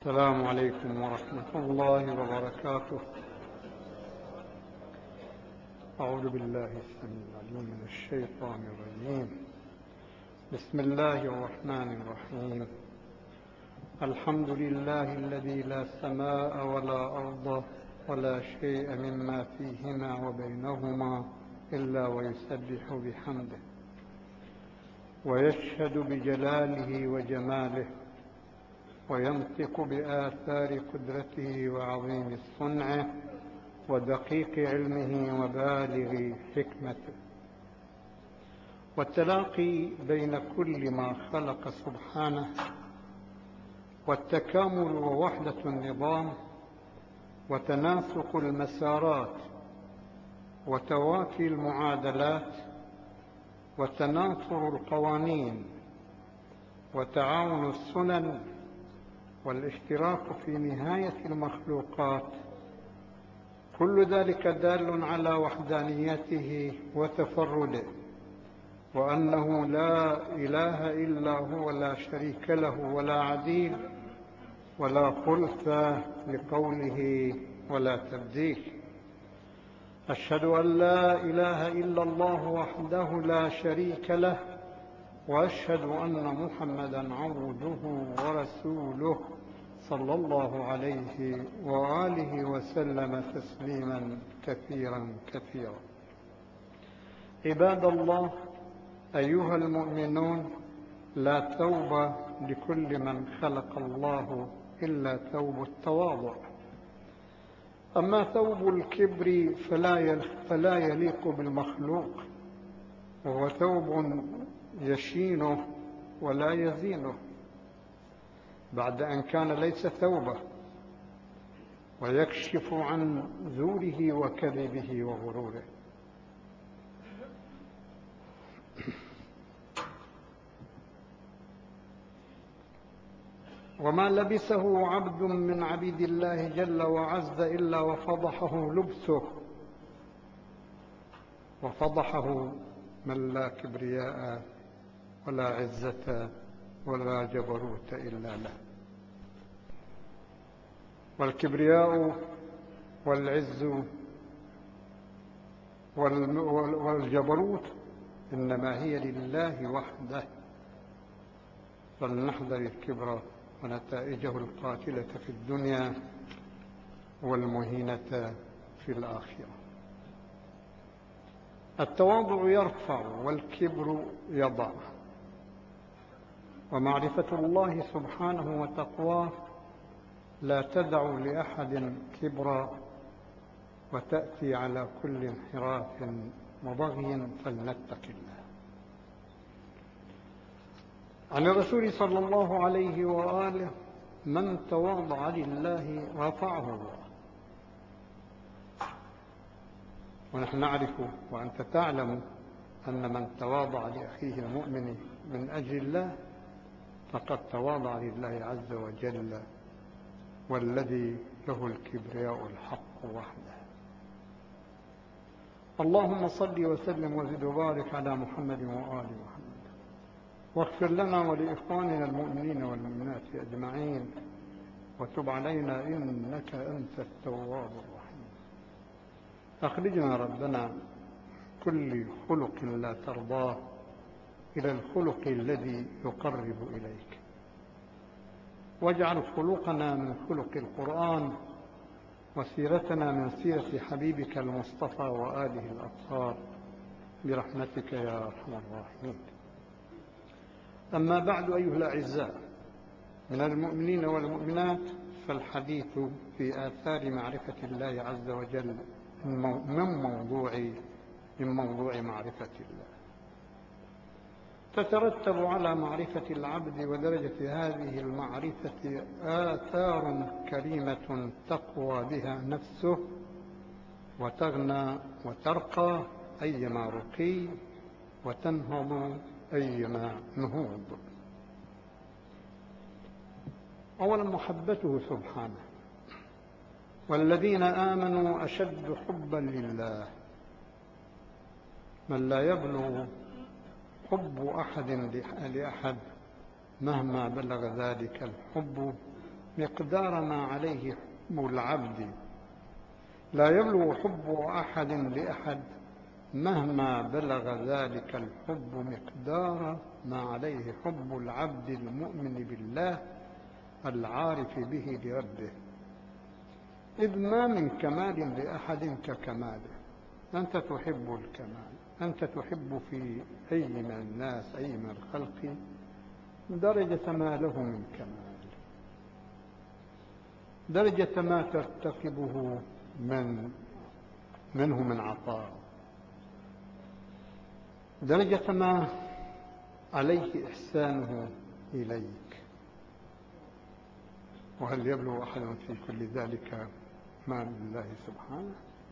السلام عليكم ورحمة الله وبركاته. أعوذ بالله السميع العليم من الشيطان الرجيم. بسم الله الرحمن الرحيم. الحمد لله الذي لا سماء ولا أرض ولا شيء مما فيهما وبينهما إلا ويسبح بحمده ويشهد بجلاله وجماله وينطق بآثار قدرته وعظيم صنعه ودقيق علمه وبالغ حكمته، والتلاقي بين كل ما خلق سبحانه، والتكامل ووحدة النظام، وتناسق المسارات، وتوافي المعادلات، وتناثر القوانين، وتعاون السنن، والاشتراك في نهاية المخلوقات، كل ذلك دال على وحدانيته وتفرده، وأنه لا إله إلا هو لا شريك له ولا عديل ولا خلف لقوله ولا تبديل. أشهد أن لا إله إلا الله وحده لا شريك له، وأشهد أن محمدًا عبده ورسوله صلى الله عليه وآله وسلم تسليمًا كثيرًا كثيرًا. عباد الله، أيها المؤمنون، لا توبة لكل من خلق الله إلا ثوب التواضع. أما ثوب الكبر فلا يليق بالمخلوق، وهو ثوب يشينه ولا يزينه، بعد أن كان ليس ثوبه، ويكشف عن زوره وكذبه وغروره. وما لبسه عبد من عبيد الله جل وعز إلا وفضحه لبسه، وفضحه من لا كبرياء ولا عزة ولا جبروت إلا له. والكبرياء والعز والجبروت إنما هي لله وحده، فلنحذر الكبر ونتائجه القاتلة في الدنيا والمهينة في الآخرة. التواضع يرفع والكبر يضع، ومعرفة الله سبحانه وتقواه لا تدع لأحد كبرا وتأتي على كل انحراف وبغي، فلنتق الله. عن الرسول صلى الله عليه وآله: من تواضع لله رفعه الله. ونحن نعرف وأنت تعلم أن من تواضع لأخيه المؤمن من أجل الله فقد تواضع لله عز وجل، والذي له الكبرياء الحق وحده. اللهم صل وسلم وزد وبارك على محمد وآل محمد، واغفر لنا ولإخواننا المؤمنين والمؤمنات أجمعين، وتب علينا إنك أنت التواب الرحيم. أخرجنا ربنا كل خلق لا ترضاه إلى الخلق الذي يقرب إليك، واجعل خلقنا من خلق القرآن، وسيرتنا من سيرة حبيبك المصطفى وآله الأطهار، برحمتك يا أرحم الراحمين. أما بعد، أيها الأعزاء من المؤمنين والمؤمنات، فالحديث في آثار معرفة الله عز وجل من موضوع معرفة الله. تترتب على معرفة العبد ودرجة هذه المعرفة آثار كريمة تقوى بها نفسه وتغنى وترقى أيما رقي، وتنهض أيما نهوض. أولا محبته سبحانه، والذين آمنوا أشد حبا لله. من لا يبلغ حب أحد لأحد مهما بلغ ذلك الحب مقدار ما عليه حب العبد. لا يبلغ حب أحد لأحد مهما بلغ ذلك الحب مقدار ما عليه حب العبد المؤمن بالله العارف به لربه، إذ ما من كمال لأحد ككماله. أنت تحب الكمال، أنت تحب في أي من الناس، أي من الخلق، درجة ما له من كمال، درجة ما ترتكبه منه من عطاء، درجة ما عليه إحسانه إليك. وهل يبلغ أحد في كل ذلك ما لله سبحانه؟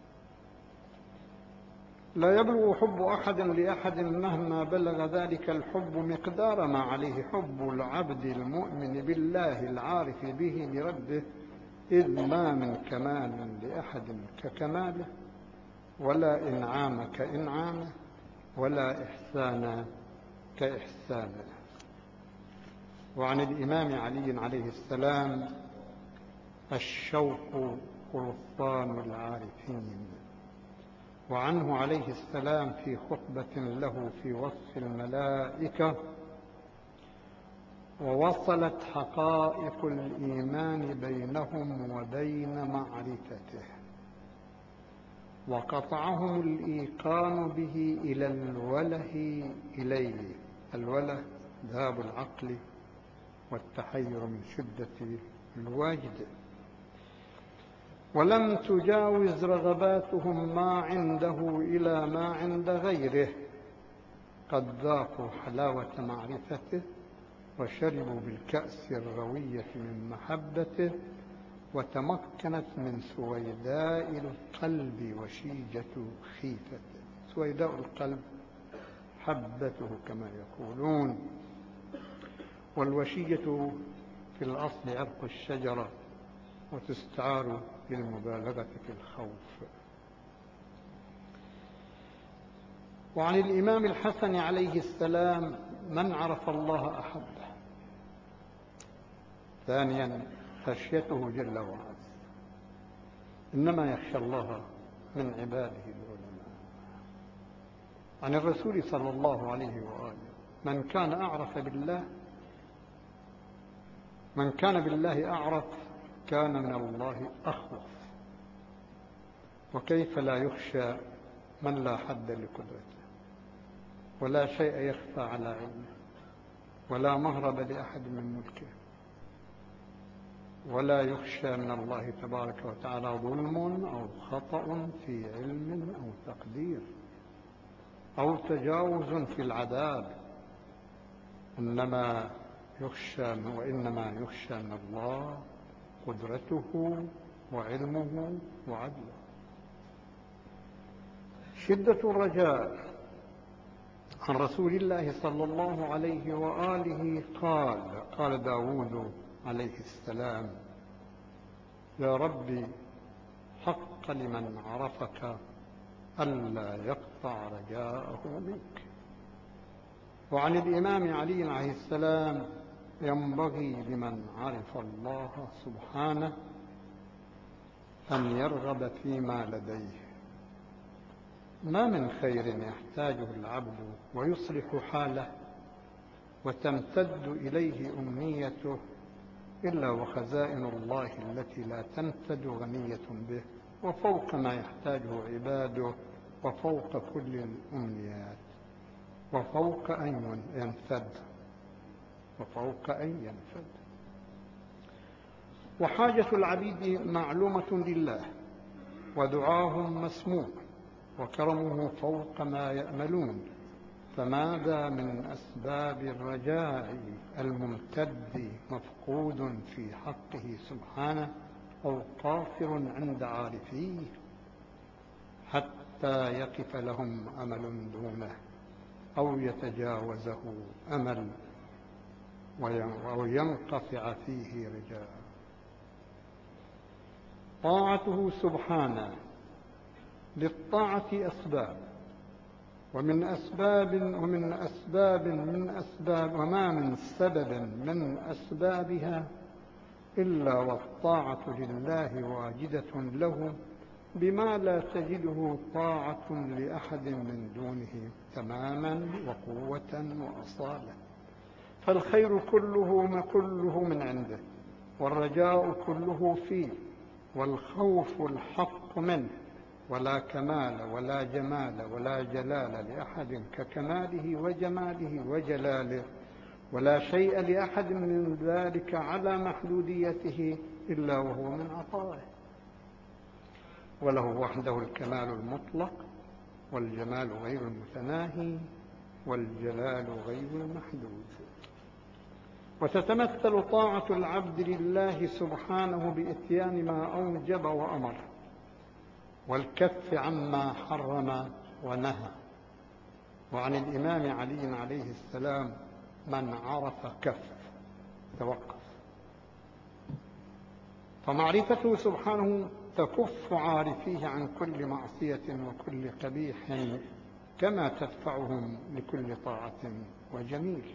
لا يبلغ حب أحد لأحد مهما بلغ ذلك الحب مقدار ما عليه حب العبد المؤمن بالله العارف به لربه، إذ ما من كمال لأحد ككماله، ولا إنعام كإنعامه، ولا إحسان كإحسانه. وعن الإمام علي عليه السلام: الشوق قرصان العارفين. وعنه عليه السلام في خطبة له في وصف الملائكة: ووصلت حقائق الإيمان بينهم وبين معرفته، وقطعهم الإيقان به إلى الوله إليه. الوله ذهاب العقل والتحير من شدة الوجد. ولم تجاوز رغباتهم ما عنده إلى ما عند غيره، قد ذاقوا حلاوة معرفته وشربوا بالكأس الروية من محبته، وتمكنت من سويداء القلب وشيجة خيفته. سويداء القلب حبته كما يقولون، والوشيجة في الأصل عرق الشجرة، وتستعار للمبالغة في الخوف. وعن الإمام الحسن عليه السلام: من عرف الله أحبه. ثانيا: خشيته جل وعلا. إنما يخشى الله من عباده العلماء. عن الرسول صلى الله عليه وآله: من كان أعرف بالله، من كان بالله أعرف كان من الله أخوف. وكيف لا يخشى من لا حد لقدرته، ولا شيء يخفى على علمه، ولا مهرب لأحد من ملكه، ولا يخشى من الله تبارك وتعالى ظلم أو خطأ في علم أو تقدير أو تجاوز في العذاب، وإنما يخشى من الله قدرته وعلمه وعدله. شدة الرجاء. عن رسول الله صلى الله عليه وآله قال داود عليه السلام: يا ربي، حق لمن عرفك ألا يقطع رجاءه منك. وعن الإمام علي عليه السلام: ينبغي لمن عرف الله سبحانه أن يرغب فيما لديه. ما من خير يحتاجه العبد ويصلح حاله وتمتد إليه أمنيته إلا وخزائن الله التي لا تنفد غنية به، وفوق ما يحتاجه عباده، وفوق كل الأمنيات، وفوق أن ينفد. وحاجة العبيد معلومة لله، ودعاهم مسموع، وكرمه فوق ما يأملون. فماذا من أسباب الرجاء الممتد مفقود في حقه سبحانه، أو قاصر عند عارفيه حتى يقف لهم أمل دونه، أو يتجاوزه أمل أو ينقطع فيه رجاء. طاعته سبحانه. للطاعة أسباب، وما من سبب من أسبابها إلا والطاعة لله واجدة له بما لا تجده طاعة لأحد من دونه تماما وقوة وأصالة. فالخير كله من عنده، والرجاء كله فيه، والخوف الحق منه، ولا كمال ولا جمال ولا جلال لأحد ككماله وجماله وجلاله، ولا شيء لأحد من ذلك على محدوديته إلا وهو من عطائه، وله وحده الكمال المطلق، والجمال غير المتناهي، والجلال غير المحدود. وتتمثل طاعة العبد لله سبحانه بإتيان ما أوجب وأمر، والكف عما حرم ونهى. وعن الإمام علي عليه السلام: من عرف كف، توقف. فمعرفته سبحانه تكف عارفيه عن كل معصية وكل قبيح، كما تدفعهم لكل طاعة وجميل.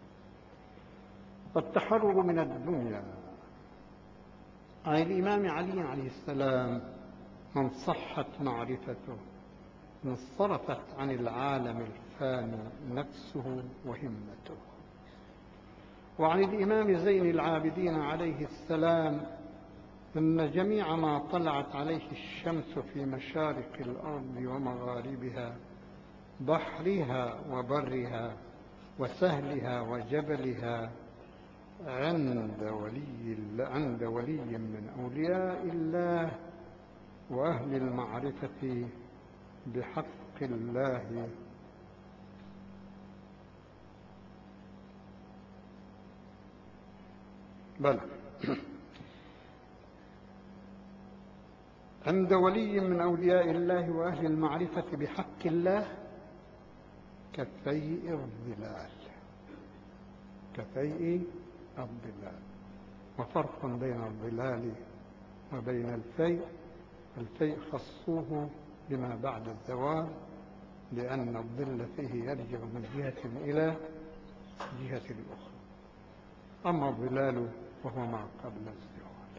فالتحرر من الدنيا. عن الإمام علي عليه السلام: من صحت معرفته انصرفت عن العالم الفاني نفسه وهمته. وعن الإمام زين العابدين عليه السلام: إن جميع ما طلعت عليه الشمس في مشارق الأرض ومغاربها، بحرها وبرها وسهلها وجبلها، عند ولي من أولياء الله وأهل المعرفة بحق الله بلى عند ولي من أولياء الله وأهل المعرفة بحق الله كفيء الظلال. وفرق بين الظلال وبين الفيء. الفيء خصوه بما بعد الزوال، لأن الظل فيه يرجع من جهة إلى جهة الأخرى، أما الظلال وهو ما قبل الزوال.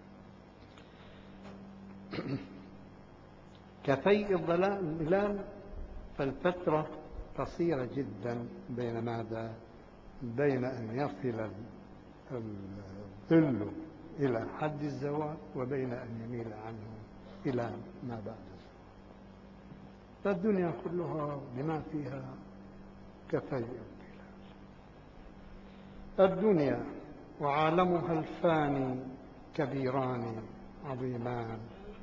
كفيء الظلال، فالفترة قصيرة جدا بين ماذا؟ بين أن يصل الظل إلى حد الزوال وبين أن يميل عنه إلى ما بعد الزوال. فالدنيا كلها بما فيها كفيء الظلال. الدنيا وعالمها الفاني كبيران عظيمان،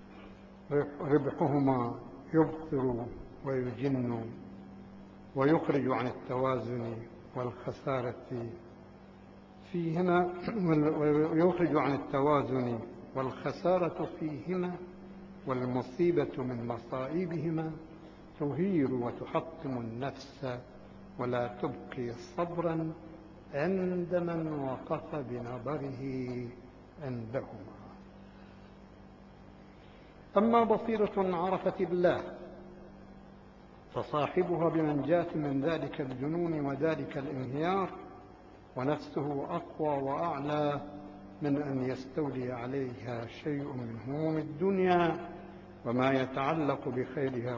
ربحهما يبطر ويجن ويخرج عن التوازن والخسارة فيهما، ويخرج عن التوازن والخسارة فيهما، والمصيبة من مصائبهما تهير وتحطم النفس ولا تبقي صبرا عند من وقف بنظره عندهما. أما بصيرة عرفت الله فصاحبها بمنجاة من ذلك الجنون وذلك الانهيار، ونفسه أقوى وأعلى من أن يستولي عليها شيء من هموم الدنيا وما يتعلق بخيرها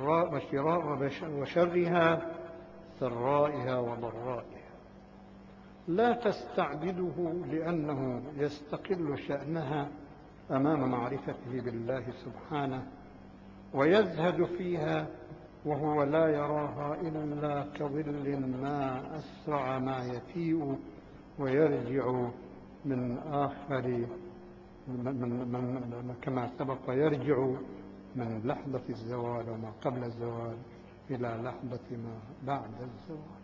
وشرها، سرائها وضرائها. لا تستعبده لأنه يستقل شأنها أمام معرفته بالله سبحانه، ويزهد فيها وهو لا يراها إلا كظل ما أسرع ما يفيء ويرجع من آخر كما سبق، يرجع من لحظة الزوال وما قبل الزوال إلى لحظة ما بعد الزوال،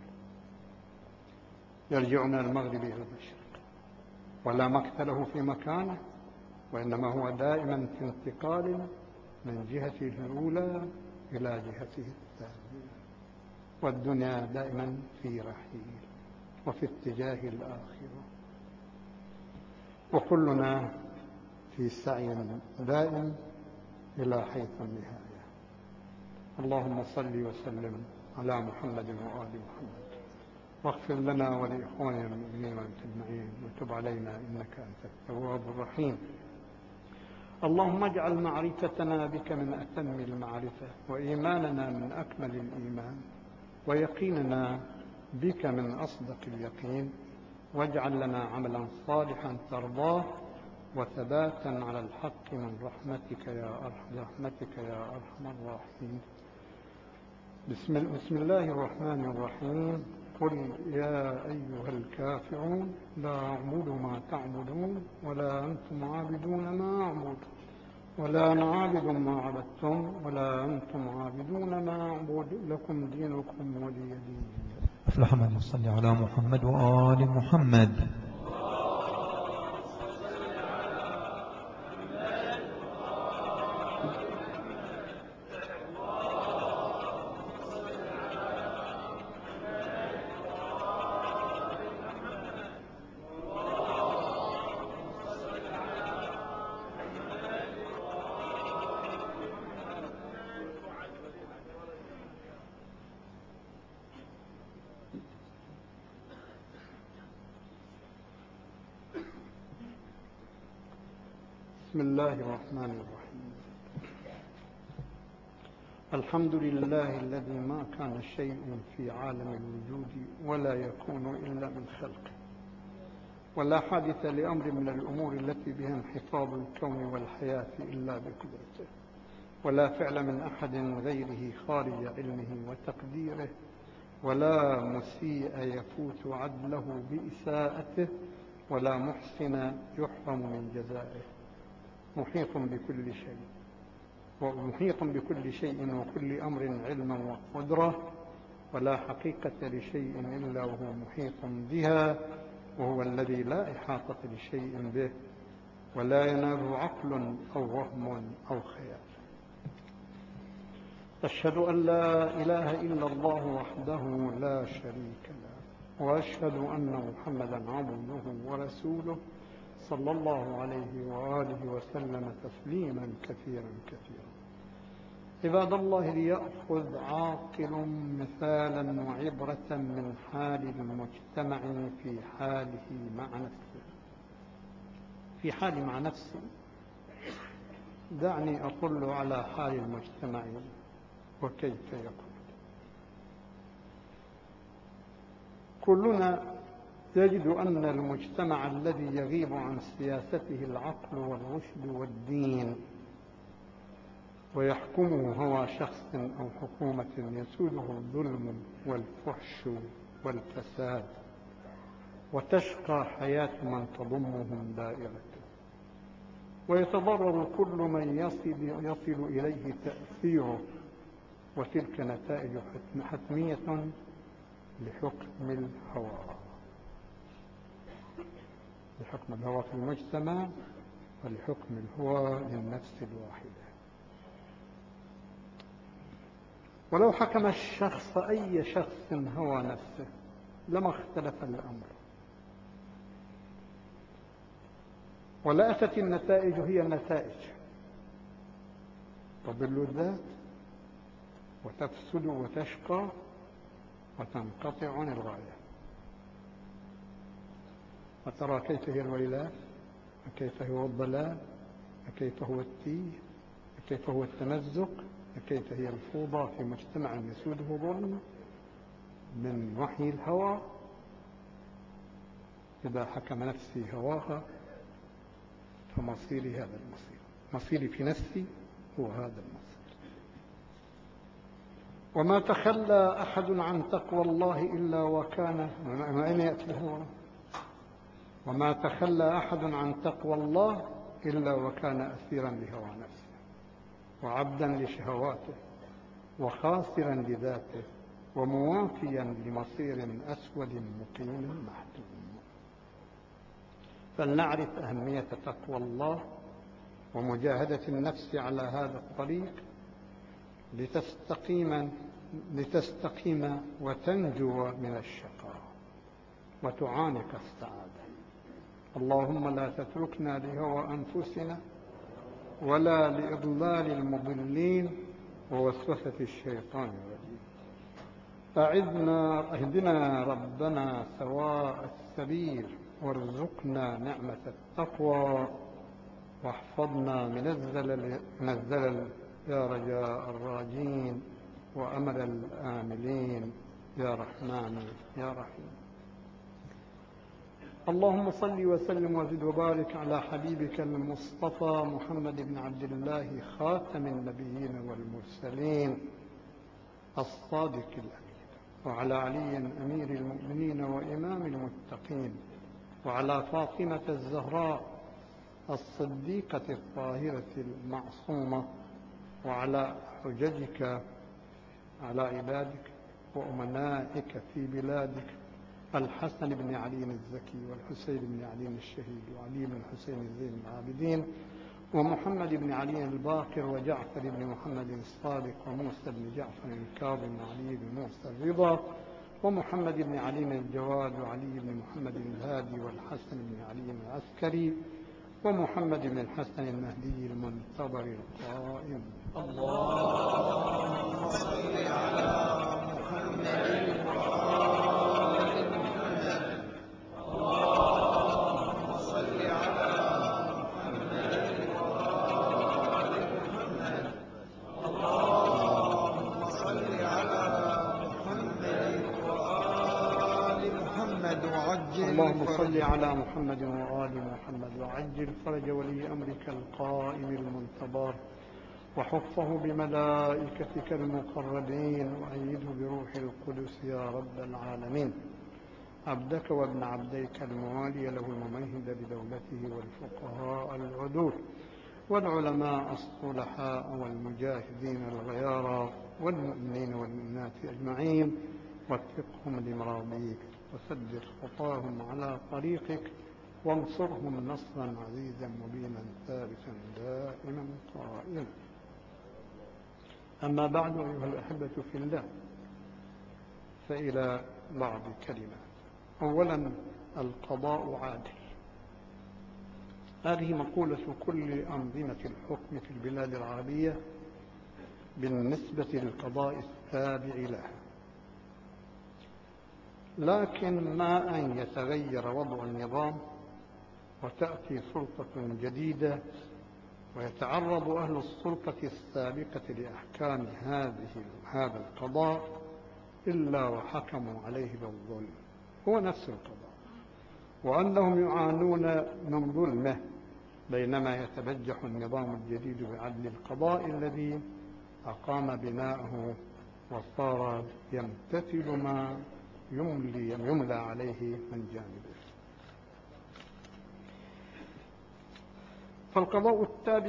يرجع من المغرب إلى المشرق، ولا مكث له في مكانه، وإنما هو دائما في انتقال من جهته الأولى إلى جهته الثانية، والدنيا دائما في رحيل وفي اتجاه الآخرة، وكلنا في سعي دائم إلى حيث النهاية. اللهم صل وسلم على محمد وآل محمد، واغفر لنا ولإخواننا المؤمنين والمسلمين وتب علينا إنك أنت التواب الرحيم. اللهم اجعل معرفتنا بك من أتم المعرفة، وإيماننا من أكمل الإيمان، ويقيننا بك من أصدق اليقين، واجعل لنا عملا صالحا ترضاه، وثباتا على الحق من رحمتك يا أرحم الراحمين. بسم الله الرحمن الرحيم. قل يا أيها الكافرون لا أعبد ما تعبدون ولا أنتم عابدون ما أعبد ولا أنا عابد ما عبدتم ولا أنتم عابدون ما أعبد لكم دينكم ولي دين. أفلح من يصلي على محمد وآل محمد. بسم الله الرحمن الرحيم. الحمد لله الذي ما كان شيء في عالم الوجود ولا يكون إلا من خلقه، ولا حادث لأمر من الأمور التي بها انحفاظ الكون والحياة إلا بقدرته، ولا فعل من أحد غيره خارج علمه وتقديره، ولا مسيء يفوت عدله بإساءته، ولا محسن يحرم من جزائه. محيط بكل شيء وكل أمر علما وقدرة، ولا حقيقة لشيء إلا وهو محيط بها، وهو الذي لا إحاطة لشيء به ولا ينال عقل أو وهم أو خيال. أشهد أن لا إله إلا الله وحده لا شريك له، وأشهد أن محمدا عبده ورسوله صلى الله عليه وآله وسلم تسليما كثيرا كثيرا. عباد الله، ليأخذ عاقل مثالا وعبرة من حال المجتمع في حال مع نفسه. دعني أطل على حال المجتمع وكيف يكون. كلنا يجد أن المجتمع الذي يغيب عن سياسته العقل والرشد والدين ويحكمه هوى شخص أو حكومة يسوده الظلم والفحش والفساد، وتشقى حياة من تضمهم دائرته، ويتضرر كل من يصل إليه تأثيره، وتلك نتائج حتمية لحكم الهوى في المجتمع، ولحكم الهوى للنفس الواحدة. ولو حكم الشخص أي شخص هوى نفسه لما اختلف الأمر، ولا أتت النتائج هي النتائج، تضل الذات وتفسد وتشقى وتنقطع عن الغاية. وترى كيف هي الويلات، وكيف هو الضلال، وكيف هو التيه، وكيف هو التمزق، وكيف هي الفوضى في مجتمع يسوده ظلم من وحي الهوى. إذا حكم نفسي هواها فمصيري هذا المصير، مصيري في نفسي هو هذا المصير. وما تخلى أحد عن تقوى الله إلا وكان أين يأتي الهوى؟ وما تخلى أحد عن تقوى الله إلا وكان أسيرا لهوى نفسه، وعبدا لشهواته، وخاسرا لذاته، وموافيا لمصير أسود مقيم محتوم. فلنعرف أهمية تقوى الله ومجاهدة النفس على هذا الطريق لتستقيم وتنجو من الشقاء وتعانق السعادة. اللهم لا تتركنا لهوى أنفسنا ولا لإضلال المضلين ووسوسة الشيطان الرجيم. اهدنا ربنا سواء السبيل وارزقنا نعمة التقوى واحفظنا من الزلل يا رجاء الراجين وأمل الآملين يا رحمن يا رحيم. اللهم صل وسلم وزد وبارك على حبيبك المصطفى محمد بن عبد الله خاتم النبيين والمرسلين الصادق الأمين، وعلى علي أمير المؤمنين وإمام المتقين، وعلى فاطمة الزهراء الصديقة الطاهرة المعصومة، وعلى حججك على عبادك وأمنائك في بلادك الحسن بن علي الزكي والحسين بن علي الشهيد وعلي بن الحسين زين العابدين ومحمد بن علي الباقر وجعفر بن محمد الصادق وموسى بن جعفر الكاظم وعلي بن موسى الرضا ومحمد بن علي الجواد وعلي بن محمد الهادي والحسن بن علي العسكري ومحمد بن الحسن المهدي المنتظر القائم. اللهم صل على محمد وآل محمد. اللهم صل على محمد وآل محمد. اللهم صل على محمد وآل محمد وعجل اللهم صل على محمد وآل محمد وعجل فرج ولي أمرك القائم المنتظر وحفه بملائكتك المقربين وأيده بروح القدس يا رب العالمين. عبدك وابن عبديك الموالي له الممهد بدولته والفقهاء العدول والعلماء الصلحاء والمجاهدين الغيارى والمؤمنين والمؤمنات أجمعين وفقهم لمراضيك وسدد خطاهم على طريقك وانصرهم نصرا عزيزا مبينا ثابتا دائما قائما. أما بعد أيها الأحبة في الله، فإلى بعض كلمات. أولا، القضاء عادل. هذه مقولة كل أنظمة الحكم في البلاد العربية بالنسبة للقضاء التابع لها، لكن ما أن يتغير وضع النظام وتأتي سلطة جديدة ويتعرض أهل السلطة السابقة لأحكام هذا القضاء إلا وحكموا عليه بالظلم، هو نفس القضاء، وأنهم يعانون من ظلمه، بينما يتبجح النظام الجديد بعدل القضاء الذي أقام بناءه وصار يمتثل ما يملى عليه من جانبه. فالقضاء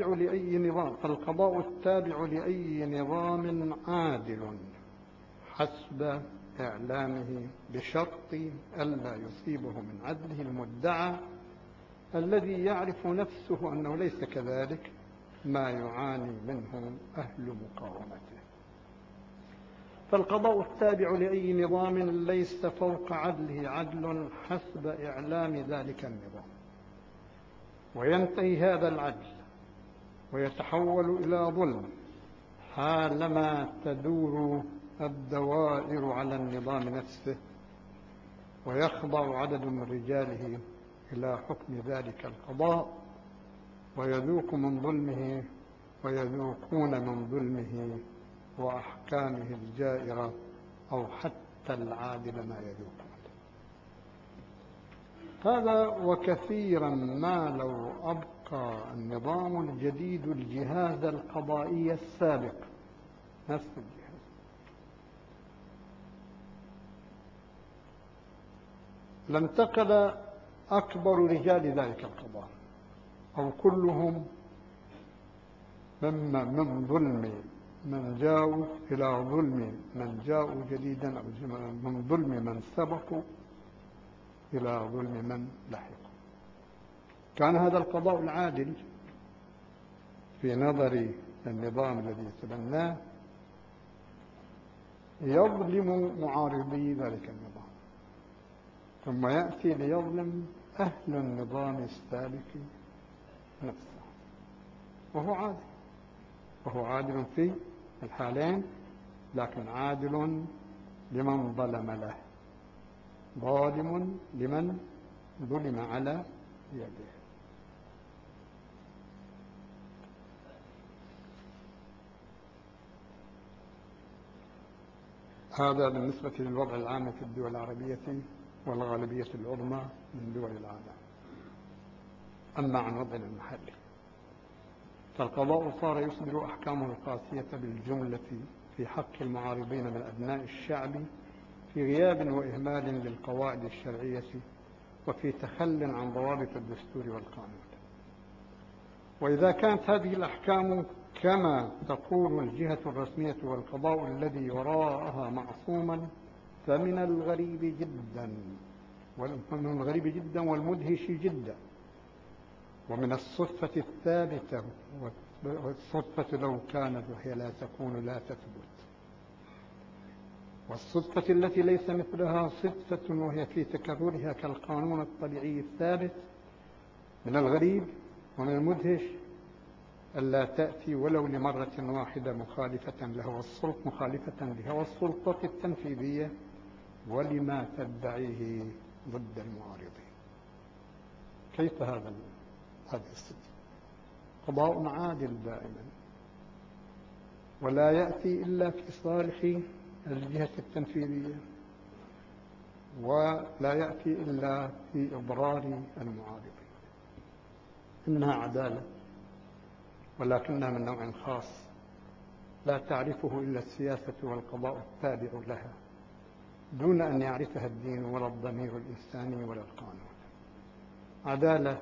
التابع لأي نظام عادل حسب إعلامه، بشرط ألا يصيبه من عدله المدعى الذي يعرف نفسه أنه ليس كذلك ما يعاني منه أهل مقاومته. فالقضاء التابع لأي نظام ليس فوق عدله عدل حسب إعلام ذلك النظام، وينتهي هذا العدل ويتحول إلى ظلم حالما تدور الدوائر على النظام نفسه ويخضع عدد من رجاله إلى حكم ذلك القضاء ويذوقون من ظلمه وأحكامه الجائرة أو حتى العادل ما يذوقون. هذا وكثيرا ما لو أبقى النظام الجديد الجهاز القضائي السابق نفس الجهاز، لانتقل أكبر رجال ذلك القضاء أو كلهم من ظلم من جاءوا إلى ظلم من جاءوا جديدا، أو من ظلم من سبقوا إلى ظلم من لحقوا. كان هذا القضاء العادل في نظر النظام الذي يتبناه يظلم معارضي ذلك النظام، ثم يأتي ليظلم أهل النظام السابق نفسه، وهو عادل في الحالين، لكن عادل لمن ظلم له، ظالم لمن ظلم على يده. هذا بالنسبة للوضع العام في الدول العربية والغالبية العظمى من دول العالم. أما عن وضعنا المحلي فالقضاء صار يصدر أحكامه القاسية بالجملة في حق المعارضين من أبناء الشعب في غياب وإهمال للقواعد الشرعية وفي تخل عن ضوابط الدستور والقانون. وإذا كانت هذه الأحكام كما تقول الجهة الرسمية والقضاء الذي وراءها معصوما، فمن الغريب جدا والمدهش جدا ومن الصدفة الثابتة، والصدفة لو كانت وهي لا تكون لا تثبت، والصدفة التي ليس مثلها صدفة وهي في تكررها كالقانون الطبيعي الثابت، من الغريب ومن المدهش ألا تأتي ولو لمرة واحدة مخالفة لهوى السلطة التنفيذية ولما تدعيه ضد المعارضين. كيف هذه الصدفة؟ قضاء عادل دائما ولا يأتي إلا في صالح الجهة التنفيذية، ولا يأتي إلا في إضرار المعارضين. إنها عدالة ولكنها من نوع خاص لا تعرفه إلا السياسة والقضاء التابع لها، دون أن يعرفها الدين ولا الضمير الإنساني ولا القانون. عدالة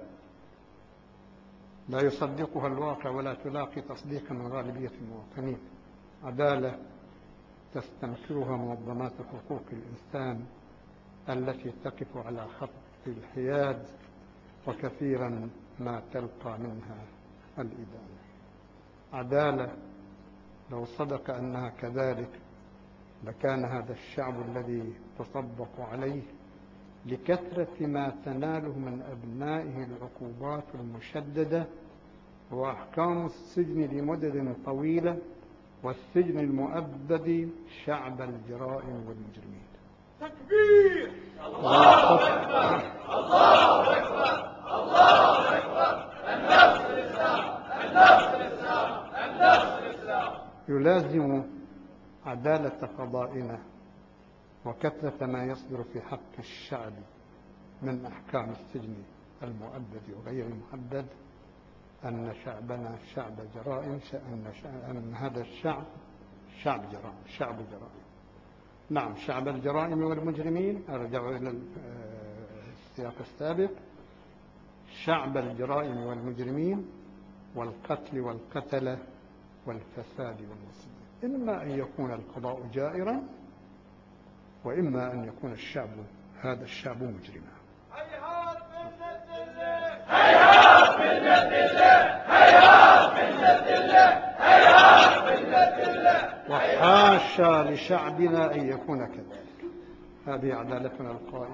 لا يصدقها الواقع ولا تلاقي تصديقا من غالبية المواطنين. عدالة تستنكرها منظمات حقوق الإنسان التي تقف على خط الحياد، وكثيرا ما تلقى منها الإدانة. عدالة لو صدق أنها كذلك لكان هذا الشعب الذي تصدق عليه لكثرة ما تناله من أبنائه العقوبات المشددة وأحكام السجن لمدد طويلة والسجن المؤبد شعب الجرائم والمجرمين. تكبير! الله أكبر! الله أكبر! الله أكبر! النصر الإسلام! النصر الإسلام! النصر الإسلام! يلازم عدالة قضائنا وكثرة ما يصدر في حق الشعب من أحكام السجن المؤبد وغير المؤبد أن شعبنا شعب جرائم، أن هذا الشعب شعب جرائم. نعم، شعب الجرائم والمجرمين. أرجع إلى السياق السابق: شعب الجرائم والمجرمين والقتل والقتلة والفساد والمصيبة. إما أن يكون القضاء جائرا وإما أن يكون هذا الشعب مجرما. هيهات ملة الله! هيهات ملة الله! هيهات ملة الله! هيهات ملة الله! وحاشا لشعبنا أن يكون كذلك. هذه عدالتنا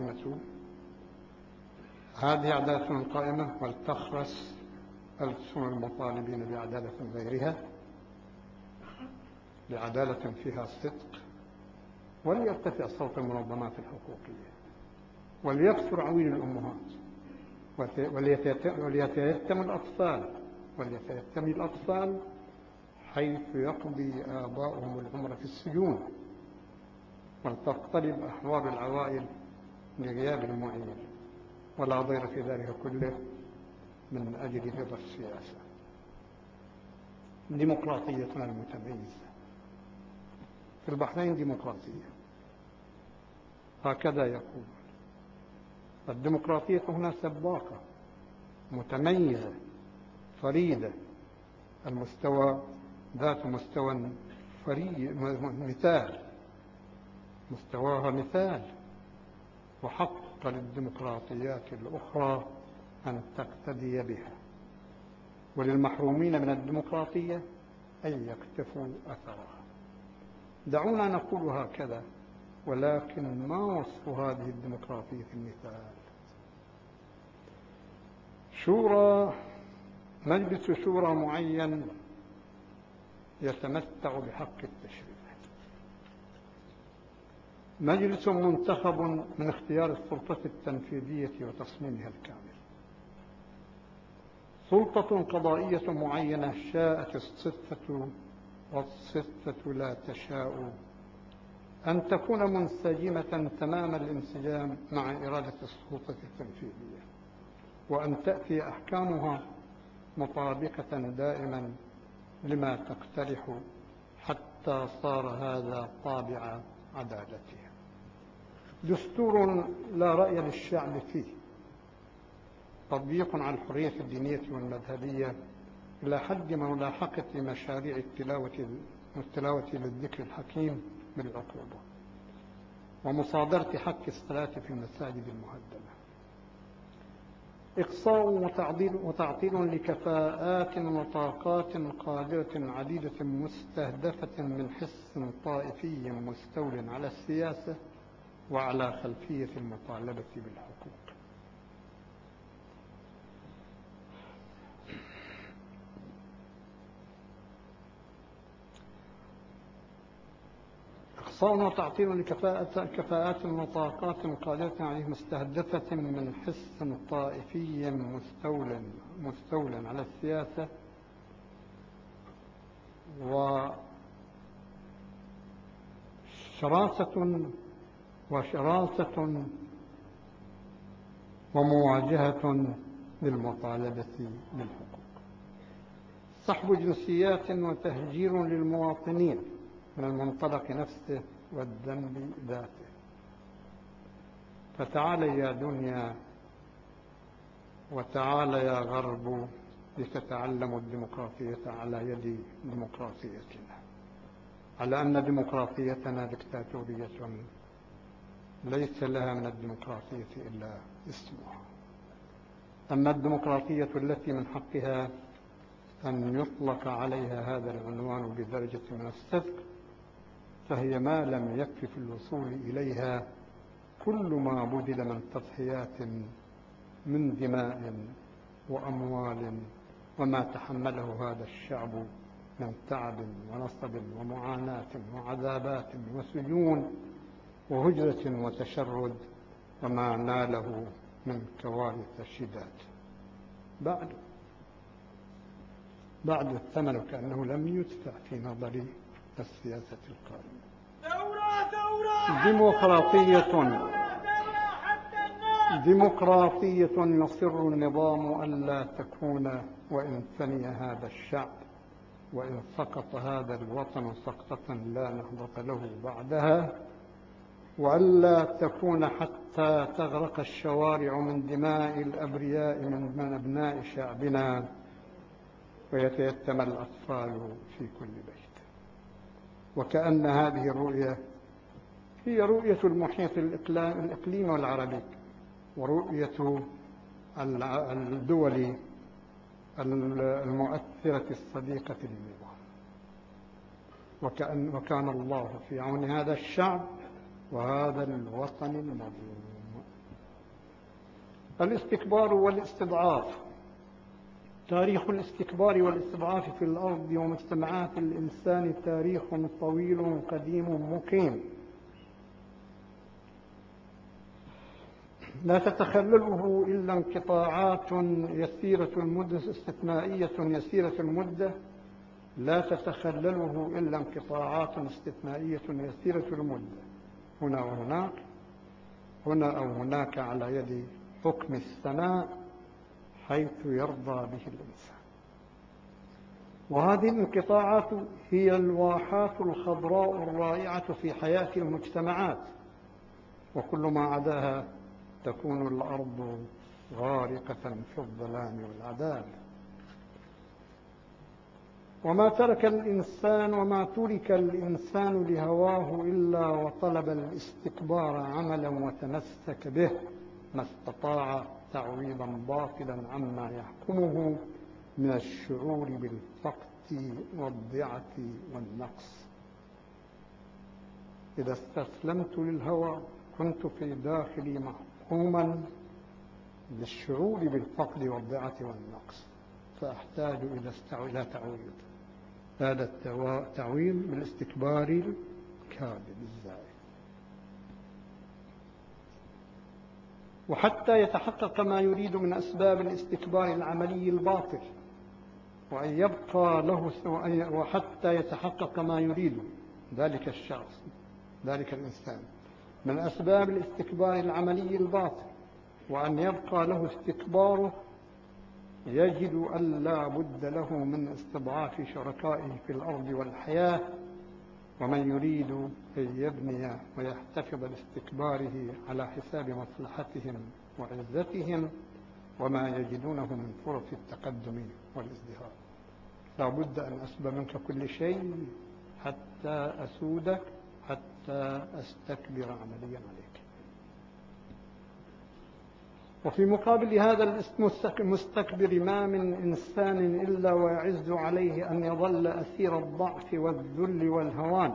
القائمة، ولتخرس ألسن المطالبين بعدالة غيرها، لعدالة فيها صدق، وليرتفع صوت المنظمات الحقوقية، وليكثر عويل الأمهات، وليتيتم الأطفال حيث يقضي آباؤهم العمر في السجون، ولتقترب أحوال العوائل لغياب المعين، ولا ضير في ذلك كله من أجل رضا السياسة. ديمقراطيتنا المتميزة في البحرين ديمقراطية، هكذا يقول. الديمقراطية هنا سباقة متميزة فريدة، المستوى ذات مستوى مثال، مستواها مثال، وحق للديمقراطيات الأخرى أن تقتدي بها، وللمحرومين من الديمقراطية أن يكتفوا أثرها. دعونا نقول هكذا، ولكن ما وصف هذه الديمقراطية المثال؟ مجلس شورى معين يتمتع بحق التشريع، مجلس منتخب من اختيار السلطة التنفيذية وتصميمها الكامل، سلطة قضائية معينة شاءت الصفة والصفة لا تشاء أن تكون منسجمة تمام الانسجام مع إرادة السلطة التنفيذية، وأن تأتي أحكامها مطابقة دائما لما تقترح، حتى صار هذا طابع عدالتها. دستور لا رأي للشعب فيه، تطبيق على الحرية الدينية والمذهبية إلى حد ملاحقة مشاريع التلاوة للذكر الحكيم بالعقوبة، ومصادرة حق الصلاة في المساجد المهدمة، إقصاء وتعطيل لكفاءات وطاقات قادرة عديدة مستهدفة من حس طائفي مستول على السياسة وعلى خلفية المطالبة بالحقوق. إقصاء وتعطيل لكفاءات وطاقات قادرة عليه مستهدفة من حس طائفي مستول على السياسة وشراسة ومواجهة للمطالبة بالحقوق، سحب جنسيات وتهجير للمواطنين من المنطلق نفسه والذنب ذاته. فتعال يا دنيا وتعال يا غرب لتتعلموا الديمقراطية على يد ديمقراطيتنا، على أن ديمقراطيتنا دكتاتورية ليس لها من الديمقراطية إلا اسمها. أما الديمقراطية التي من حقها أن يطلق عليها هذا العنوان بدرجة من الصدق، فهي ما لم يكف في الوصول إليها كل ما بذل من تضحيات من دماء وأموال، وما تحمله هذا الشعب من تعب ونصب ومعاناة وعذابات وسجون وهجرة وتشرد، وما ناله من كوارث شداد. بعد الثمن كأنه لم يدفع في نظر السياسة القائمة. ديمقراطية يصر النظام ألا تكون، وإن ثني هذا الشعب، وإن سقط هذا الوطن سقطة لا نهضة له بعدها، وألا تكون حتى تغرق الشوارع من دماء الأبرياء من أبناء شعبنا، ويتيتم الأطفال في كل بيت. وكأن هذه الرؤية هي رؤية المحيط الإقليمي والعربي، ورؤية الدول المؤثرة الصديقة للنظام. وكان الله في عون هذا الشعب وهذا الوطن المظلوم. الاستكبار والاستضعاف. تاريخ الاستكبار والاستضعاف في الأرض ومجتمعات الإنسان تاريخ طويل قديم مقيم، لا تتخلله إلا انقطاعات يسيرة المدة استثنائية يسيرة المدة، لا تتخلله إلا انقطاعات استثنائية يسيرة المدة، هنا وهناك، هنا أو هناك، على يد حكم السماء حيث يرضى به الإنسان. وهذه الانقطاعات هي الواحات الخضراء الرائعة في حياة المجتمعات، وكل ما عداها تكون الأرض غارقة في الظلام والعذاب. وما ترك الإنسان لهواه إلا وطلب الاستكبار عملا وتمسك به، ما استطاع تعويضا باطلا عما يحكمه من الشعور بالفقد والضعة والنقص. إذا استسلمت للهوى كنت في داخلي محكوما بالشعور بالفقد والضعة والنقص، فأحتاج إلى تعويض. هذا التعويض بالاستكبار الكاذب الزائد. وحتى يتحقق ما يريد من أسباب الاستكبار العملي الباطل، وأن يبقى له وحتى يتحقق ما يريد ذلك الشخص ذلك الإنسان من أسباب الاستكبار العملي الباطل، وأن يبقى له استكباره، يجد أن لا بد له من استضعاف شركائه في الأرض والحياة. ومن يريد أن يبني ويحتفظ باستكباره على حساب مصلحتهم وعزتهم وما يجدونه من فرص التقدم والازدهار. لا بد أن أسبى منك كل شيء حتى أسودك، حتى أستكبر عمليا عليك. وفي مقابل هذا المستكبر ما من إنسان إلا ويعز عليه أن يظل أسير الضعف والذل والهوان،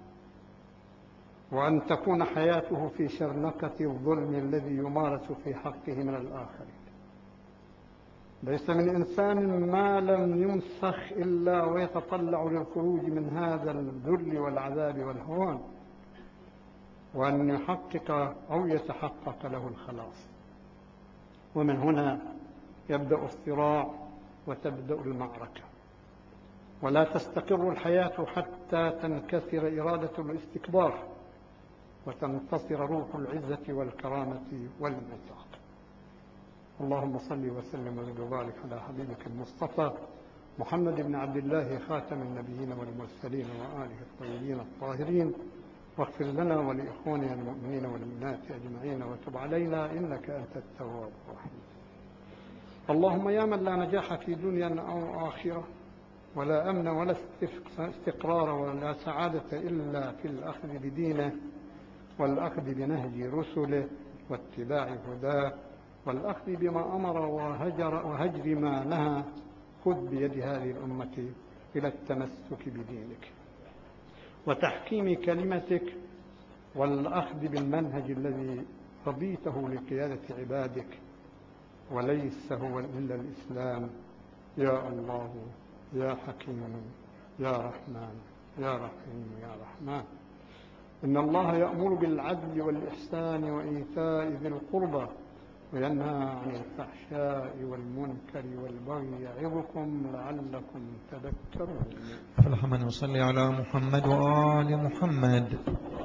وأن تكون حياته في شرنقة الظلم الذي يمارس في حقه من الآخرين. ليس من إنسان ما لم يمسخ إلا ويتطلع للخروج من هذا الذل والعذاب والهوان، وأن يحقق أو يتحقق له الخلاص. ومن هنا يبدأ الصراع وتبدأ المعركة، ولا تستقر الحياة حتى تنكسر إرادة الاستكبار وتنتصر روح العزة والكرامة والميثاق. اللهم صل وسلم وبارك على حبيبك المصطفى محمد بن عبد الله خاتم النبيين والمرسلين وآله الطيبين الطاهرين، واغفر لنا ولإخواننا المؤمنين والمؤمنات أجمعين وتب علينا إنك أنت التواب الرحيم. اللهم يا من لا نجاح في دنيا أو آخرة، ولا أمن ولا استقرار ولا سعادة إلا في الأخذ بدينه والأخذ بنهج رسله واتباع هداه والأخذ بما أمر وهجر ما نهى، خذ بيد هذه الأمة إلى التمسك بدينك وتحكيم كلمتك والأخذ بالمنهج الذي رضيته لقيادة عبادك، وليس هو إلا الإسلام. يا الله يا حكيم يا رحمن يا رحيم يا رحمن. إن الله يأمر بالعدل والإحسان وإيتاء ذي القربى وينهى عن الفحشاء والمنكر والبغي يعظكم لعلكم تذكرون. فالحمد نصلي على محمد وآل محمد.